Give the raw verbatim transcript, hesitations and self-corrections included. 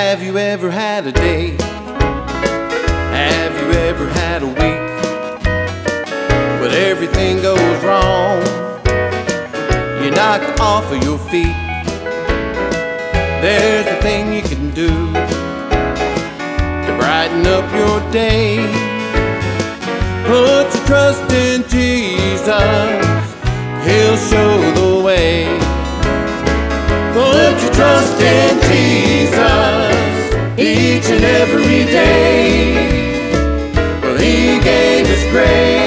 Have you ever had a day? Have you ever had a week when everything goes wrong? You're knocked off of your feet. There's a thing you can do to brighten up your day. Put your trust in Jesus, He'll show the way. Put your trust in Jesus each and every day. Well, He gave us grace.